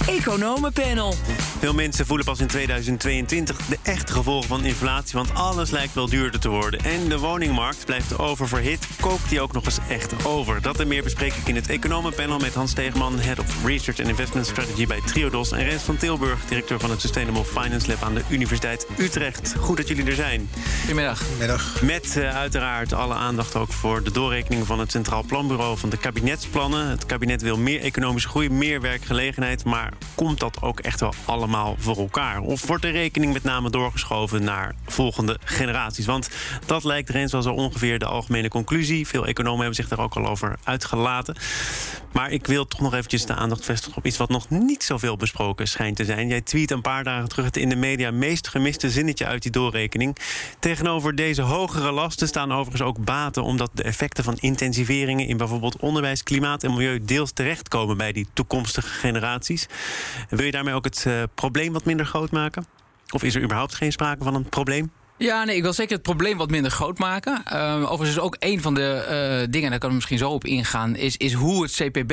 Economenpanel. Veel mensen voelen pas in 2022 de echte gevolgen van inflatie, want alles lijkt wel duurder te worden. En de woningmarkt blijft oververhit. Kookt die ook nog eens echt over? Dat en meer bespreek ik in het Economenpanel met Hans Stegeman, Head of Research and Investment Strategy bij Triodos, en Rens van Tilburg, directeur van het Sustainable Finance Lab aan de Universiteit Utrecht. Goed dat jullie er zijn. Goedemiddag. Met uiteraard alle aandacht ook voor de doorrekening van het Centraal Planbureau van de kabinetsplannen. Het kabinet wil meer economische groei, meer werkgelegenheid, maar komt dat ook echt wel allemaal voor elkaar? Of wordt de rekening met name doorgeschoven naar volgende generaties? Want dat lijkt Rens wel zo ongeveer de algemene conclusie. Veel economen hebben zich daar ook al over uitgelaten. Maar ik wil toch nog eventjes de aandacht vestigen op iets wat nog niet zoveel besproken schijnt te zijn. Jij tweet een paar dagen terug het in de media meest gemiste zinnetje uit die doorrekening. Tegenover deze hogere lasten staan overigens ook baten, omdat de effecten van intensiveringen in bijvoorbeeld onderwijs, klimaat en milieu deels terechtkomen bij die toekomstige generaties. Wil je daarmee ook het probleem wat minder groot maken? Of is er überhaupt geen sprake van een probleem? Ja, nee, ik wil zeker het probleem wat minder groot maken. Overigens is ook een van de dingen, daar kan ik misschien zo op ingaan, is hoe het CPB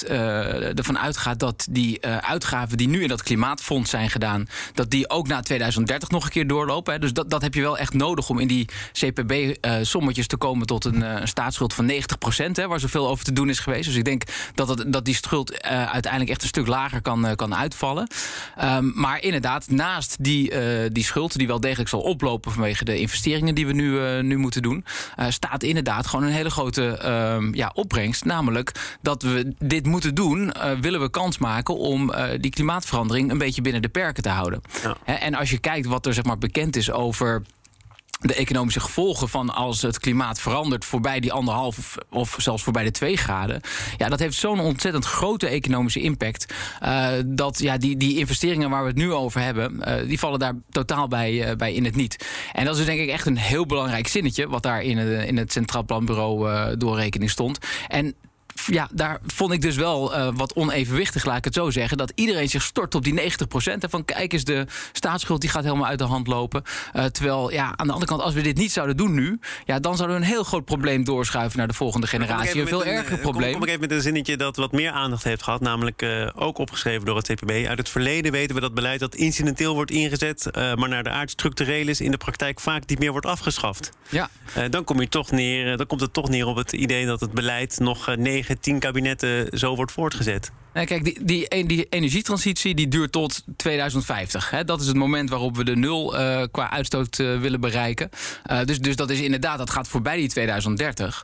ervan uitgaat dat die uitgaven die nu in dat klimaatfonds zijn gedaan, dat die ook na 2030 nog een keer doorlopen. Hè. Dus dat heb je wel echt nodig om in die CPB-sommetjes te komen tot een staatsschuld van 90%, hè, waar zoveel over te doen is geweest. Dus ik denk dat die schuld uiteindelijk echt een stuk lager kan uitvallen. Maar inderdaad, naast die schuld, die wel degelijk zal oplopen vanwege de investeringen die we nu moeten doen, staat inderdaad gewoon een hele grote opbrengst. Namelijk dat we dit moeten doen, willen we kans maken om die klimaatverandering een beetje binnen de perken te houden. Ja. En als je kijkt wat er zeg maar bekend is over de economische gevolgen van als het klimaat verandert voorbij die 1,5 of zelfs voorbij de 2 graden. Ja, dat heeft zo'n ontzettend grote economische impact. Dat die investeringen waar we het nu over hebben, die vallen daar totaal bij in het niet. En dat is dus denk ik echt een heel belangrijk zinnetje wat daar in het Centraal Planbureau doorrekening stond. En ja, daar vond ik dus wel wat onevenwichtig, laat ik het zo zeggen, dat iedereen zich stort op die 90%. En van kijk eens, de staatsschuld die gaat helemaal uit de hand lopen. Terwijl, ja, aan de andere kant, als we dit niet zouden doen nu, ja, dan zouden we een heel groot probleem doorschuiven naar de volgende generatie. Een veel erger probleem. Kom ik even met een zinnetje dat wat meer aandacht heeft gehad, namelijk ook opgeschreven door het CPB. Uit het verleden weten we dat beleid dat incidenteel wordt ingezet, maar naar de aard structureel is, in de praktijk vaak niet meer wordt afgeschaft. Ja. Dan komt het toch neer op het idee dat het beleid nog 10 kabinetten zo wordt voortgezet. Kijk, die energietransitie die duurt tot 2050. Hè. Dat is het moment waarop we de 0 qua uitstoot willen bereiken. Dus dat is inderdaad, dat gaat voorbij die 2030.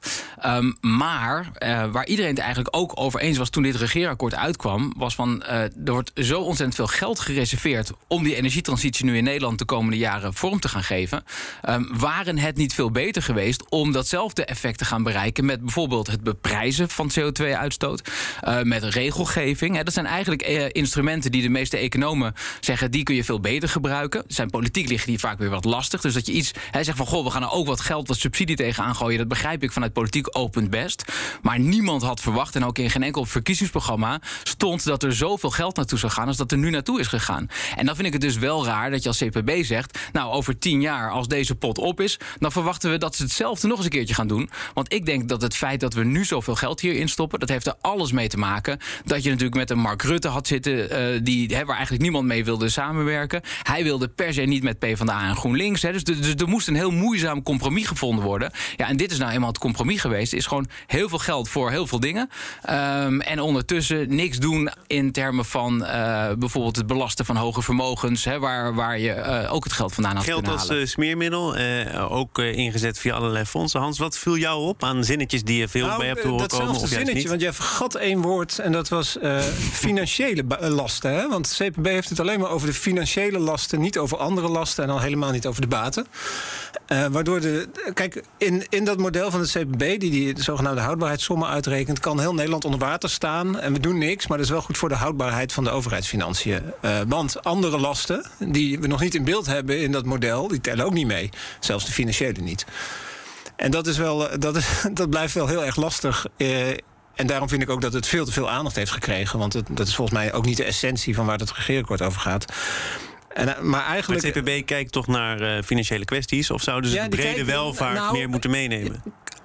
Maar waar iedereen het eigenlijk ook over eens was toen dit regeerakkoord uitkwam, was van er wordt zo ontzettend veel geld gereserveerd om die energietransitie nu in Nederland de komende jaren vorm te gaan geven. Waren het niet veel beter geweest om datzelfde effect te gaan bereiken met bijvoorbeeld het beprijzen van CO2-uitstoot, met regelgeving. Dat zijn eigenlijk instrumenten die de meeste economen zeggen, die kun je veel beter gebruiken. Zijn politiek liggen die vaak weer wat lastig. Dus dat je iets zegt van, goh, we gaan er ook wat geld, wat subsidie tegenaan gooien. Dat begrijp ik vanuit politiek oogpunt best. Maar niemand had verwacht, en ook in geen enkel verkiezingsprogramma stond dat er zoveel geld naartoe zou gaan als dat er nu naartoe is gegaan. En dan vind ik het dus wel raar dat je als CPB zegt, nou, over 10 jaar, als deze pot op is, dan verwachten we dat ze hetzelfde nog eens een keertje gaan doen. Want ik denk dat het feit dat we nu zoveel geld hierin stoppen, dat heeft er alles mee te maken dat je natuurlijk met een Mark Rutte had zitten, waar eigenlijk niemand mee wilde samenwerken. Hij wilde per se niet met PvdA en GroenLinks. Dus er moest een heel moeizaam compromis gevonden worden. Ja, en dit is nou eenmaal het compromis geweest. Er is gewoon heel veel geld voor heel veel dingen. En ondertussen niks doen in termen van bijvoorbeeld het belasten van hoge vermogens, waar je ook het geld vandaan had kunnen halen. Geld als smeermiddel, ook ingezet via allerlei fondsen. Hans, wat viel jou op aan zinnetjes die je veel bij hebt horen komen? Datzelfde zinnetje, want jij vergat 1 woord en dat was financiële lasten. Hè? Want het CPB heeft het alleen maar over de financiële lasten, niet over andere lasten en al helemaal niet over de baten. Waardoor kijk, in dat model van het CPB, die de zogenaamde houdbaarheidssommen uitrekent, kan heel Nederland onder water staan en we doen niks, maar dat is wel goed voor de houdbaarheid van de overheidsfinanciën. Want andere lasten, die we nog niet in beeld hebben in dat model, die tellen ook niet mee. Zelfs de financiële niet. En dat blijft wel heel erg lastig. En daarom vind ik ook dat het veel te veel aandacht heeft gekregen. Want dat is volgens mij ook niet de essentie van waar het regeerakkoord over gaat. Maar eigenlijk, het CPB kijkt toch naar financiële kwesties? Of zouden ze de brede welvaart meer moeten meenemen?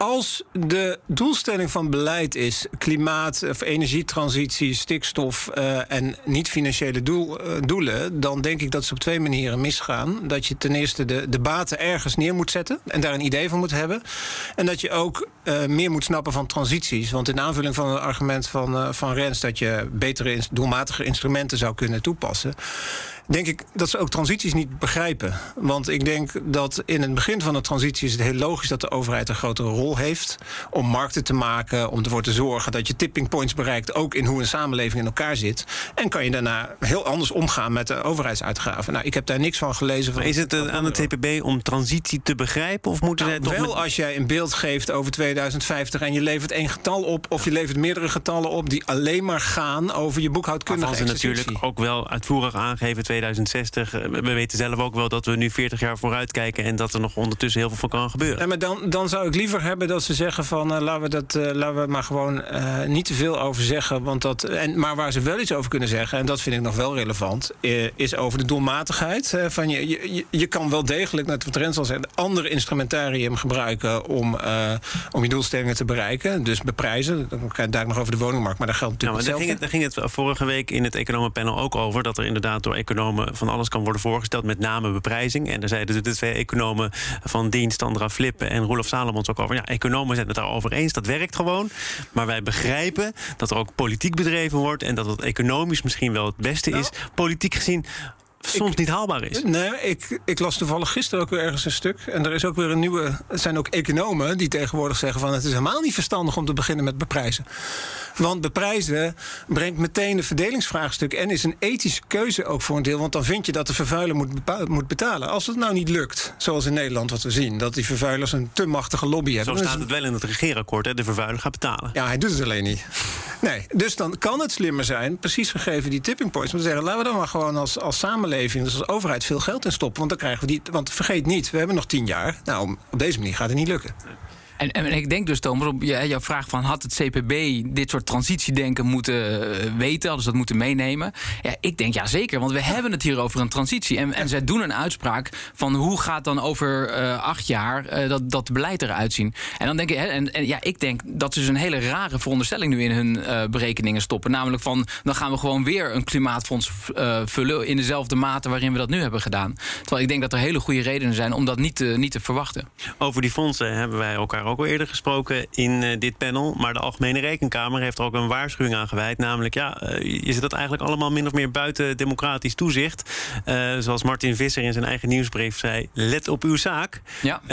als de doelstelling van beleid is klimaat of energietransitie, stikstof en niet-financiële doelen, dan denk ik dat ze op 2 manieren misgaan. Dat je ten eerste de baten ergens neer moet zetten en daar een idee van moet hebben. En dat je ook meer moet snappen van transities. Want in aanvulling van het argument van Rens dat je betere, doelmatige instrumenten zou kunnen toepassen, denk ik dat ze ook transities niet begrijpen. Want ik denk dat in het begin van de transitie is het heel logisch dat de overheid een grotere rol heeft om markten te maken, om ervoor te zorgen dat je tipping points bereikt, ook in hoe een samenleving in elkaar zit. En kan je daarna heel anders omgaan met de overheidsuitgaven. Nou, ik heb daar niks van gelezen. Maar is het aan het CPB om transitie te begrijpen? Of moeten zij toch wel als jij een beeld geeft over 2050 en je levert 1 getal op, of je levert meerdere getallen op die alleen maar gaan over je boekhoudkundige exercitie. Ze natuurlijk ook wel uitvoerig aangeven 2060. We weten zelf ook wel dat we nu 40 jaar vooruit kijken en dat er nog ondertussen heel veel van kan gebeuren. Ja, maar dan zou ik liever hebben dat ze zeggen van laten we maar gewoon niet te veel over zeggen. Maar waar ze wel iets over kunnen zeggen, en dat vind ik nog wel relevant, is over de doelmatigheid. Van je kan wel degelijk, net wat Rens al zei, andere instrumentarium gebruiken om je doelstellingen te bereiken. Dus beprijzen. Dan kan je daar nog over de woningmarkt, maar dat geldt natuurlijk hetzelfde. Daar ging het vorige week in het economenpanel ook over, dat er inderdaad door economen van alles kan worden voorgesteld, met name beprijzing. En daar zeiden de 2 economen van dienst, Andra Flippen en Roelof Salomons ook over. Ja, economen zijn het daarover eens, dat werkt gewoon. Maar wij begrijpen dat er ook politiek bedreven wordt en dat het economisch misschien wel het beste is, politiek gezien soms niet haalbaar is. Nee, ik las toevallig gisteren ook weer ergens een stuk. En er is ook weer een nieuwe. Het zijn ook economen die tegenwoordig zeggen van het is helemaal niet verstandig om te beginnen met beprijzen. Want beprijzen brengt meteen een verdelingsvraagstuk en is een ethische keuze ook voor een deel. Want dan vind je dat de vervuiler moet betalen. Als het nou niet lukt, zoals in Nederland wat we zien, dat die vervuilers een te machtige lobby hebben. Zo staat het wel in het regeerakkoord, hè? De vervuiler gaat betalen. Ja, hij doet het alleen niet. Nee, dus dan kan het slimmer zijn, precies gegeven die tipping points, om te zeggen, laten we dan maar gewoon als samenleving, dus als overheid, veel geld in stoppen. Want dan krijgen we want vergeet niet, we hebben nog 10 jaar. Nou, op deze manier gaat het niet lukken. En ik denk dus, Thomas, op jouw vraag van had het CPB dit soort transitiedenken moeten weten, hadden ze dat moeten meenemen? Ja, ik denk ja zeker, want we hebben het hier over een transitie. En zij doen een uitspraak van hoe gaat dan over 8 jaar dat beleid eruit zien. En dan denk ik, ik denk dat ze dus een hele rare veronderstelling nu in hun berekeningen stoppen. Namelijk van, dan gaan we gewoon weer een klimaatfonds vullen in dezelfde mate waarin we dat nu hebben gedaan. Terwijl ik denk dat er hele goede redenen zijn om dat niet te verwachten. Over die fondsen hebben wij elkaar ook al eerder gesproken in dit panel. Maar de Algemene Rekenkamer heeft er ook een waarschuwing aan gewijd. Namelijk, je zit dat eigenlijk allemaal min of meer buiten democratisch toezicht. Zoals Martin Visser in zijn eigen nieuwsbrief zei, let op uw zaak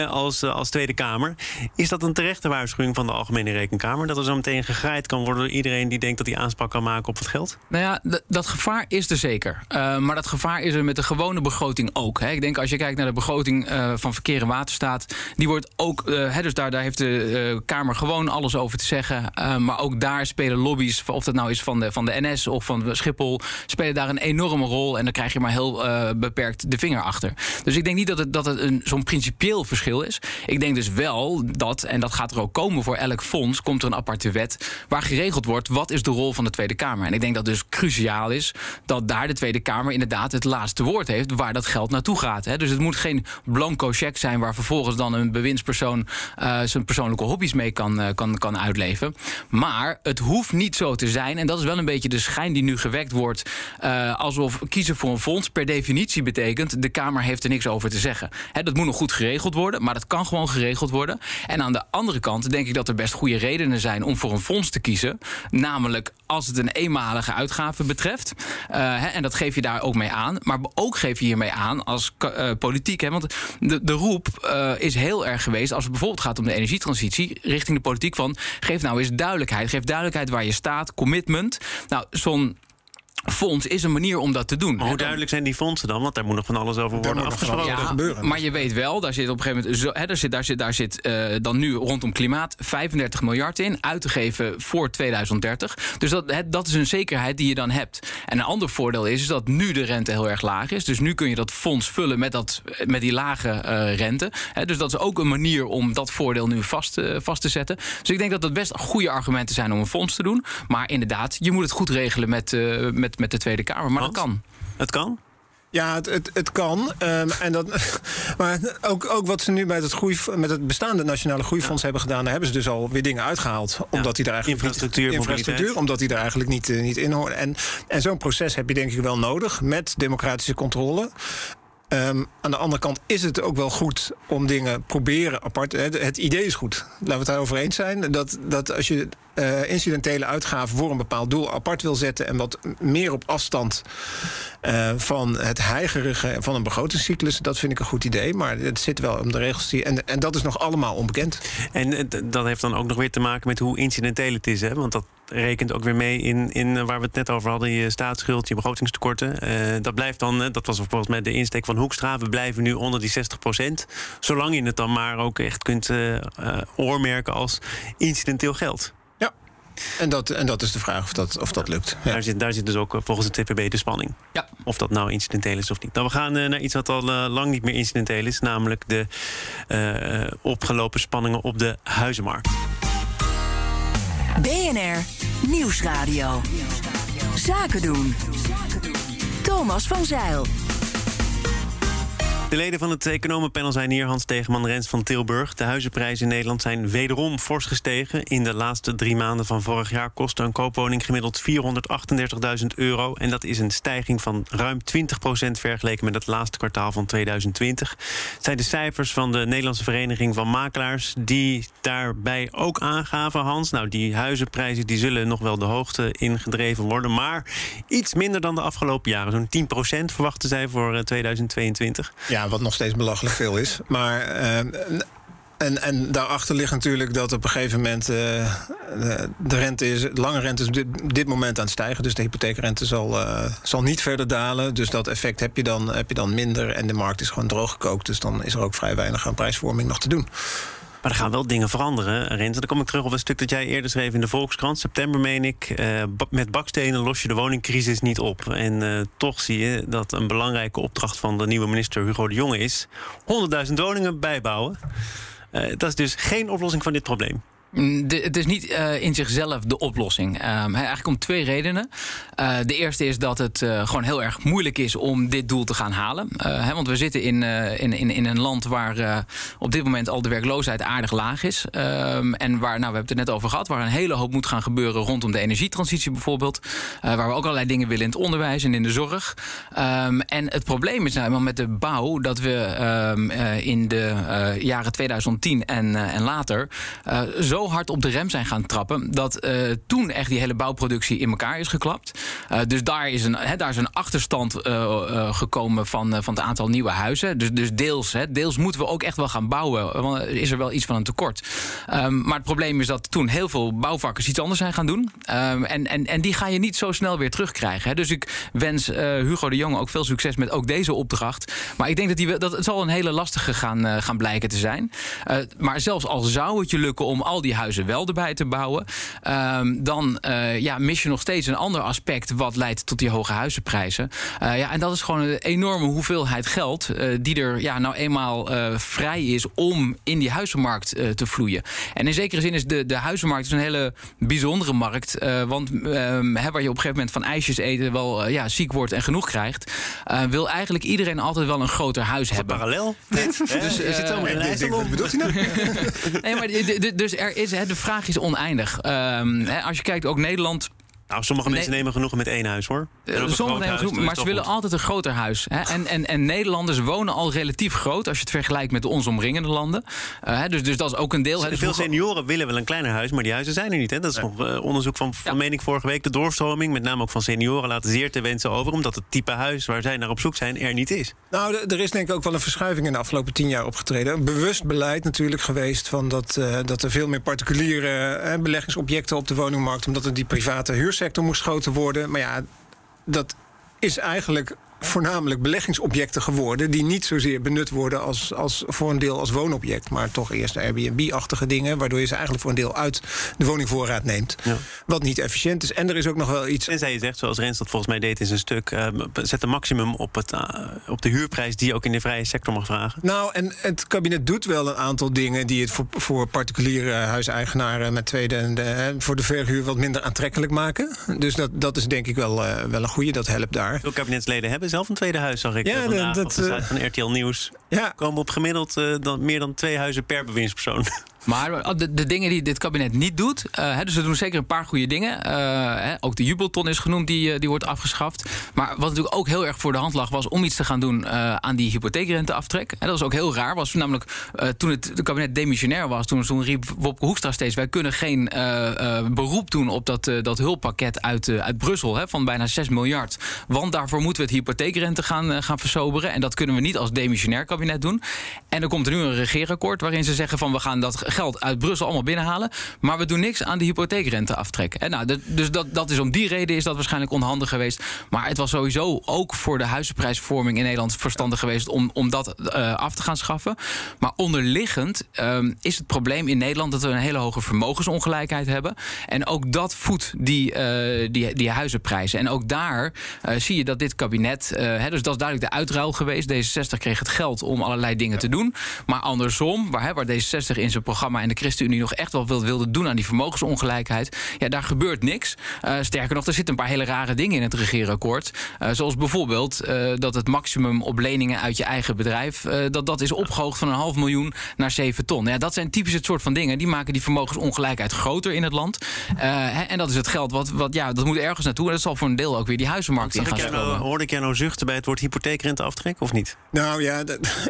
als Tweede Kamer. Is dat een terechte waarschuwing van de Algemene Rekenkamer? Dat er zo meteen gegraaid kan worden door iedereen die denkt dat hij aanspraak kan maken op het geld? Nou ja, dat gevaar is er zeker. Maar dat gevaar is er met de gewone begroting ook. Hè. Ik denk als je kijkt naar de begroting van Verkeer en Waterstaat, die wordt ook, dus daar heeft de Kamer gewoon alles over te zeggen. Maar ook daar spelen lobby's, of dat nou is van de NS of van Schiphol, spelen daar een enorme rol. En dan krijg je maar heel beperkt de vinger achter. Dus ik denk niet dat het zo'n principieel verschil is. Ik denk dus wel dat, en dat gaat er ook komen voor elk fonds, komt er een aparte wet waar geregeld wordt wat is de rol van de Tweede Kamer. En ik denk dat het dus cruciaal is dat daar de Tweede Kamer inderdaad het laatste woord heeft waar dat geld naartoe gaat. Hè. Dus het moet geen blanco cheque zijn waar vervolgens dan een bewindspersoon zijn persoonlijke hobby's mee kan uitleven. Maar het hoeft niet zo te zijn, en dat is wel een beetje de schijn die nu gewekt wordt, alsof kiezen voor een fonds per definitie betekent de Kamer heeft er niks over te zeggen. Dat moet nog goed geregeld worden, maar dat kan gewoon geregeld worden. En aan de andere kant denk ik dat er best goede redenen zijn om voor een fonds te kiezen. Namelijk als het een eenmalige uitgave betreft. En dat geef je daar ook mee aan. Maar ook geef je hiermee aan als politiek. Hè, want de roep is heel erg geweest als het bijvoorbeeld gaat om de energietransitie richting de politiek van geef nou eens duidelijkheid. Geef duidelijkheid waar je staat, commitment. Nou, zo'n fonds is een manier om dat te doen. Maar hoe duidelijk zijn die fondsen dan? Want daar moet nog van alles over worden afgesproken. Ja, maar je weet wel, daar zit op een gegeven moment daar zit dan nu rondom klimaat 35 miljard in, uit te geven voor 2030. Dus dat is een zekerheid die je dan hebt. En een ander voordeel is dat nu de rente heel erg laag is. Dus nu kun je dat fonds vullen met die lage rente. Dus dat is ook een manier om dat voordeel nu vast te zetten. Dus ik denk dat dat best goede argumenten zijn om een fonds te doen. Maar inderdaad, je moet het goed regelen met de Tweede Kamer. Maar dat kan. Het kan? Ja, het kan. Maar ook wat ze nu met het bestaande Nationale Groeifonds hebben gedaan, daar hebben ze dus alweer dingen uitgehaald. Omdat die er eigenlijk infrastructuur, omdat die er eigenlijk niet in horen. En zo'n proces heb je denk ik wel nodig met democratische controle. Aan de andere kant is het ook wel goed om dingen proberen apart. Het idee is goed. Laten we het daarover eens zijn. Dat als je incidentele uitgaven voor een bepaald doel apart wil zetten en wat meer op afstand van het heigerige van een begrotingscyclus, dat vind ik een goed idee. Maar het zit wel om de regels en dat is nog allemaal onbekend. En dat heeft dan ook nog weer te maken met hoe incidenteel het is, hè? Want dat rekent ook weer mee in waar we het net over hadden, je staatsschuld, je begrotingstekorten. Dat blijft dan, dat was volgens mij de insteek van Hoekstra, we blijven nu onder die 60%. Zolang je het dan maar ook echt kunt oormerken als incidenteel geld. Ja, en dat is de vraag of dat lukt. Ja. Daar zit dus ook volgens het CPB de spanning. Ja. Of dat nou incidenteel is of niet. Nou, we gaan naar iets wat al lang niet meer incidenteel is, namelijk de opgelopen spanningen op de huizenmarkt. BNR Nieuwsradio. Zaken doen. Thomas van Zijl. De leden van het economenpanel zijn hier. Hans Stegeman, Rens van Tilburg. De huizenprijzen in Nederland zijn wederom fors gestegen. In de laatste 3 maanden van vorig jaar kostte een koopwoning gemiddeld €438.000. En dat is een stijging van ruim 20% vergeleken met het laatste kwartaal van 2020. Het zijn de cijfers van de Nederlandse Vereniging van Makelaars die daarbij ook aangaven, Hans. Nou, die huizenprijzen die zullen nog wel de hoogte ingedreven worden, maar iets minder dan de afgelopen jaren. Zo'n 10% verwachten zij voor 2022. Ja, wat nog steeds belachelijk veel is. Maar en daarachter ligt natuurlijk dat op een gegeven moment de lange rente is op dit moment aan het stijgen. Dus de hypotheekrente zal niet verder dalen. Dus dat effect heb je dan minder. En de markt is gewoon droog gekookt. Dus dan is er ook vrij weinig aan prijsvorming nog te doen. Maar er gaan wel dingen veranderen, Rens. Dan kom ik terug op een stuk dat jij eerder schreef in de Volkskrant. September, meen ik. Met bakstenen los je de woningcrisis niet op. En toch zie je dat een belangrijke opdracht van de nieuwe minister Hugo de Jonge is 100.000 woningen bijbouwen. Dat is dus geen oplossing van dit probleem. Het is niet in zichzelf de oplossing. Eigenlijk om 2 redenen. De eerste is dat het gewoon heel erg moeilijk is om dit doel te gaan halen. Want we zitten in een land waar op dit moment al de werkloosheid aardig laag is. En waar, we hebben het er net over gehad, waar een hele hoop moet gaan gebeuren rondom de energietransitie bijvoorbeeld. Waar we ook allerlei dingen willen in het onderwijs en in de zorg. En het probleem is nou met de bouw dat we in de jaren 2010 en later zo hard op de rem zijn gaan trappen dat toen echt die hele bouwproductie in elkaar is geklapt. Dus daar is een achterstand gekomen van het aantal nieuwe huizen. Dus deels moeten we ook echt wel gaan bouwen, want is er wel iets van een tekort. Maar het probleem is dat toen heel veel bouwvakkers iets anders zijn gaan doen. En die ga je niet zo snel weer terugkrijgen. Dus ik wens Hugo de Jonge ook veel succes met ook deze opdracht. Maar ik denk dat het zal een hele lastige gaan blijken te zijn. Maar zelfs al zou het je lukken om al die huizen wel erbij te bouwen, dan mis je nog steeds een ander aspect wat leidt tot die hoge huizenprijzen. En dat is gewoon een enorme hoeveelheid geld die er nou eenmaal vrij is om in die huizenmarkt te vloeien. En in zekere zin is de huizenmarkt een hele bijzondere markt. Want waar je op een gegeven moment van ijsjes eten wel ziek wordt en genoeg krijgt, wil eigenlijk iedereen altijd wel een groter huis hebben. Parallel? Dus is het zo maar een wat bedoelt hij nou? Nee, maar dus er is, de vraag is oneindig. Als je kijkt, ook Nederland. Nou, sommige mensen nemen genoegen met 1 huis, hoor. Sommige nemen genoegen, maar ze willen altijd een groter huis. En Nederlanders wonen al relatief groot als je het vergelijkt met ons omringende landen. Dus dat is ook een deel. Veel senioren willen wel een kleiner huis, maar die huizen zijn er niet. Hè? Dat is nog onderzoek van meen ik vorige week. De doorstroming, met name ook van senioren, laat zeer te wensen over, omdat het type huis waar zij naar op zoek zijn er niet is. Nou, er is denk ik ook wel een verschuiving in de afgelopen 10 jaar opgetreden. Een bewust beleid natuurlijk geweest van dat er veel meer particuliere beleggingsobjecten op de woningmarkt, omdat er die private huursector moest groter worden. Maar ja, dat is eigenlijk voornamelijk beleggingsobjecten geworden die niet zozeer benut worden als voor een deel als woonobject, maar toch eerst Airbnb-achtige dingen, waardoor je ze eigenlijk voor een deel uit de woningvoorraad neemt. Ja. Wat niet efficiënt is. En er is ook nog wel iets. Tenzij je zegt, zoals Rens dat volgens mij deed in zijn stuk, zet een maximum op de huurprijs die je ook in de vrije sector mag vragen. Nou, en het kabinet doet wel een aantal dingen die het voor particuliere huiseigenaren met tweede voor de verhuur wat minder aantrekkelijk maken. Dus dat is denk ik wel een goede, dat helpt daar. Veel kabinetsleden hebben willen zelf een tweede huis, zag ik vandaag op de site van RTL Nieuws. Ja. Komen op gemiddeld meer dan 2 huizen per bewindspersoon. Maar de dingen die dit kabinet niet doet... dus ze doen zeker een paar goede dingen. Ook de jubelton is genoemd, die wordt afgeschaft. Maar wat natuurlijk ook heel erg voor de hand lag... was om iets te gaan doen aan die hypotheekrenteaftrek. Dat was ook heel raar. Was namelijk toen het kabinet demissionair was... toen riep Wopke Hoekstra steeds... wij kunnen geen beroep doen op dat hulppakket uit Brussel... van bijna 6 miljard. Want daarvoor moeten we het hypotheekrente gaan versoberen. En dat kunnen we niet als demissionair kabinet doen. En dan komt er nu een regeerakkoord... waarin ze zeggen van we gaan dat geld uit Brussel allemaal binnenhalen... maar we doen niks aan de hypotheekrenteaftrek. En dus dat is om die reden is dat waarschijnlijk onhandig geweest. Maar het was sowieso ook voor de huizenprijsvorming in Nederland... verstandig geweest om dat af te gaan schaffen. Maar onderliggend is het probleem in Nederland... dat we een hele hoge vermogensongelijkheid hebben. En ook dat voedt die huizenprijzen. En ook daar zie je dat dit kabinet... dus dat is duidelijk de uitruil geweest. D66 kreeg het geld om allerlei dingen te doen. Maar andersom, waar D66 in zijn programma... en de ChristenUnie nog echt wel wilde doen aan die vermogensongelijkheid... ja, daar gebeurt niks. Sterker nog, er zitten een paar hele rare dingen in het regeerakkoord. Zoals bijvoorbeeld dat het maximum op leningen uit je eigen bedrijf... dat is opgehoogd van 500.000 naar 7 ton. Ja, dat zijn typisch het soort van dingen. Die maken die vermogensongelijkheid groter in het land. En dat is het geld dat moet ergens naartoe. En dat zal voor een deel ook weer die huizenmarkt in gaan stromen. Hoorde ik jou nou zuchten bij het woord hypotheekrenteaftrek of niet? Nou ja,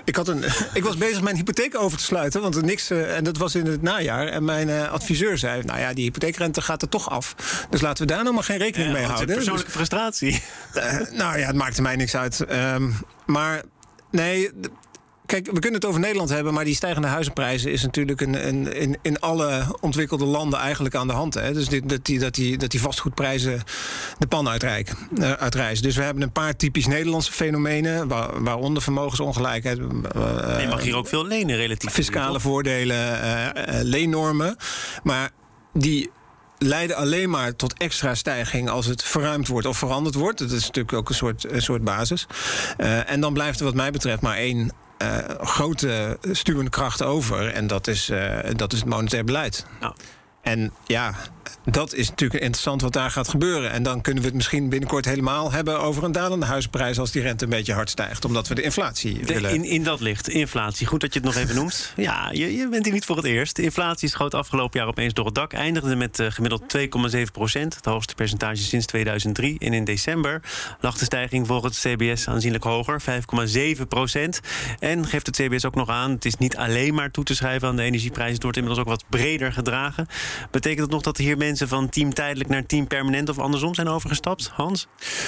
ik was bezig mijn hypotheek over te sluiten. Want niks... En dat was in het najaar. En mijn adviseur zei... nou ja, die hypotheekrente gaat er toch af. Dus laten we daar nog maar geen rekening mee houden. Persoonlijke frustratie. Nou ja, het maakte mij niks uit. Maar nee... Kijk, we kunnen het over Nederland hebben... maar die stijgende huizenprijzen is natuurlijk in alle ontwikkelde landen eigenlijk aan de hand. Hè? Dus dat die vastgoedprijzen de pan uitreizen. Dus we hebben een paar typisch Nederlandse fenomenen... waaronder vermogensongelijkheid. Je mag hier ook veel lenen relatief. Fiscale voordelen, leennormen. Maar die... leiden alleen maar tot extra stijging als het verruimd wordt of veranderd wordt. Dat is natuurlijk ook een soort basis. En dan blijft er wat mij betreft maar één... grote stuwende kracht over. En dat is het monetair beleid. Nou. En ja, dat is natuurlijk interessant wat daar gaat gebeuren. En dan kunnen we het misschien binnenkort helemaal hebben... over een dalende huizenprijs als die rente een beetje hard stijgt. Omdat we de inflatie willen... In dat licht, inflatie. Goed dat je het nog even noemt. Ja, je bent hier niet voor het eerst. De inflatie schoot afgelopen jaar opeens door het dak. Eindigde met gemiddeld 2,7%. Het hoogste percentage sinds 2003. En in december lag de stijging volgens het CBS aanzienlijk hoger. 5,7%. En geeft het CBS ook nog aan... het is niet alleen maar toe te schrijven aan de energieprijzen. Het wordt inmiddels ook wat breder gedragen. Betekent dat nog dat hier mensen van team tijdelijk naar team permanent of andersom zijn overgestapt, Hans?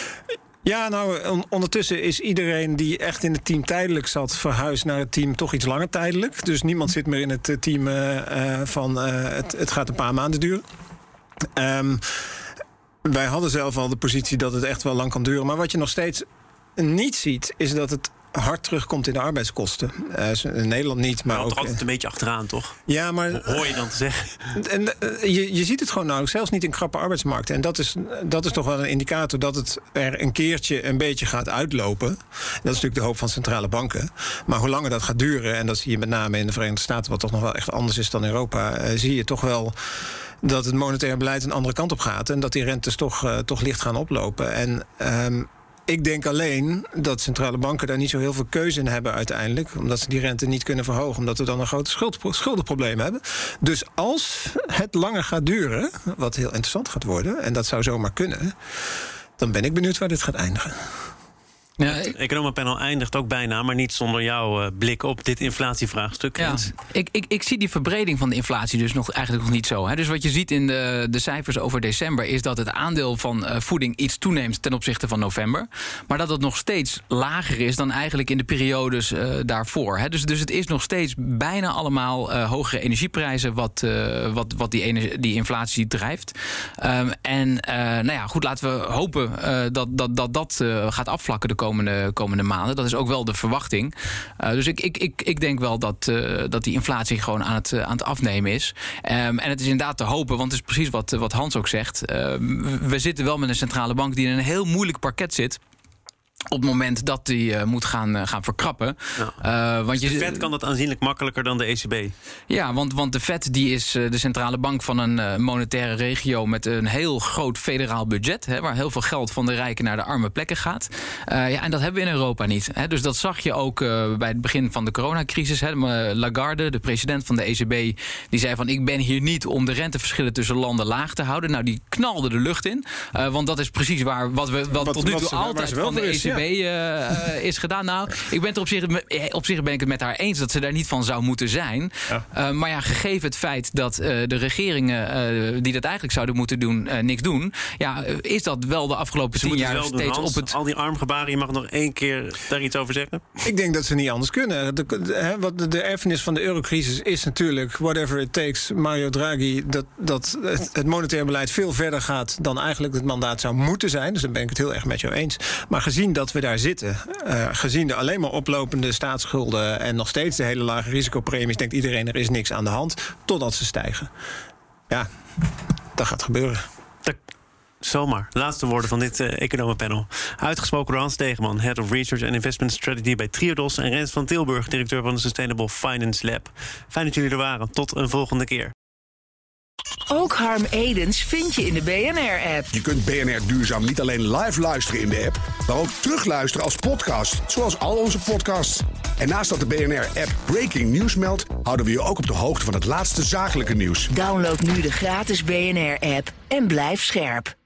Ja, nou, ondertussen is iedereen die echt in het team tijdelijk zat... verhuisd naar het team toch iets langer tijdelijk. Dus niemand zit meer in het team van het gaat een paar maanden duren. Wij hadden zelf al de positie dat het echt wel lang kan duren. Maar wat je nog steeds niet ziet, is dat het hard terugkomt in de arbeidskosten. In Nederland niet, maar ook... toch altijd een beetje achteraan, toch? Ja, maar... Hoor je dan te zeggen? En je ziet het gewoon nauwelijks, zelfs niet in krappe arbeidsmarkten. En dat is toch wel een indicator dat het er een keertje een beetje gaat uitlopen. Dat is natuurlijk de hoop van centrale banken. Maar hoe langer dat gaat duren, en dat zie je met name in de Verenigde Staten... wat toch nog wel echt anders is dan Europa, zie je toch wel... dat het monetaire beleid een andere kant op gaat... en dat die rentes toch licht gaan oplopen. En... ik denk alleen dat centrale banken daar niet zo heel veel keuze in hebben uiteindelijk. Omdat ze die rente niet kunnen verhogen. Omdat we dan een groot schuldenprobleem hebben. Dus als het langer gaat duren, wat heel interessant gaat worden... en dat zou zomaar kunnen, dan ben ik benieuwd waar dit gaat eindigen. Ja, het economenpanel eindigt ook bijna, maar niet zonder jouw blik op dit inflatievraagstuk. Ja, ik zie die verbreding van de inflatie dus eigenlijk nog niet zo. Hè. Dus wat je ziet in de cijfers over december... is dat het aandeel van voeding iets toeneemt ten opzichte van november. Maar dat het nog steeds lager is dan eigenlijk in de periodes daarvoor. Hè. Dus het is nog steeds bijna allemaal hogere energieprijzen... wat die inflatie drijft. Goed, laten we hopen dat gaat afvlakken de komende maanden. Dat is ook wel de verwachting. Dus ik denk wel dat die inflatie gewoon aan het afnemen is. En het is inderdaad te hopen, want het is precies wat Hans ook zegt. We zitten wel met een centrale bank die in een heel moeilijk parket zit. op het moment dat die moet gaan verkrappen. Ja. Want de Fed kan dat aanzienlijk makkelijker dan de ECB. Ja, want de Fed die is de centrale bank van een monetaire regio met een heel groot federaal budget, waar heel veel geld van de rijken naar de arme plekken gaat. En dat hebben we in Europa niet. Dus dat zag je ook bij het begin van de coronacrisis. Lagarde, de president van de ECB, die zei van ik ben hier niet om de renteverschillen tussen landen laag te houden. Nou, die knalde de lucht in. Want dat is precies wat tot nu toe altijd van de ECB is gedaan. Nou, ik ben het op zich ben ik het met haar eens dat ze daar niet van zou moeten zijn. Ja. Maar ja, gegeven het feit dat de regeringen die dat eigenlijk zouden moeten doen, niks doen. Ja, is dat wel de afgelopen 10 jaar steeds op het... Al die armgebaren, je mag nog 1 keer daar iets over zeggen? Ik denk dat ze niet anders kunnen. De erfenis van de eurocrisis is natuurlijk whatever it takes. Mario Draghi, dat het monetair beleid veel verder gaat dan eigenlijk het mandaat zou moeten zijn. Dus daar ben ik het heel erg met jou eens. Maar gezien dat we daar zitten, gezien de alleen maar oplopende staatsschulden en nog steeds de hele lage risicopremies, denkt iedereen er is niks aan de hand, totdat ze stijgen. Ja, dat gaat gebeuren. Zomaar. Laatste woorden van dit economenpanel. Uitgesproken door Hans Stegeman, Head of Research and Investment Strategy bij Triodos, en Rens van Tilburg, directeur van de Sustainable Finance Lab. Fijn dat jullie er waren. Tot een volgende keer. Ook Harm Edens vind je in de BNR-app. Je kunt BNR Duurzaam niet alleen live luisteren in de app, maar ook terugluisteren als podcast, zoals al onze podcasts. En naast dat de BNR-app Breaking News meldt, houden we je ook op de hoogte van het laatste zakelijke nieuws. Download nu de gratis BNR-app en blijf scherp.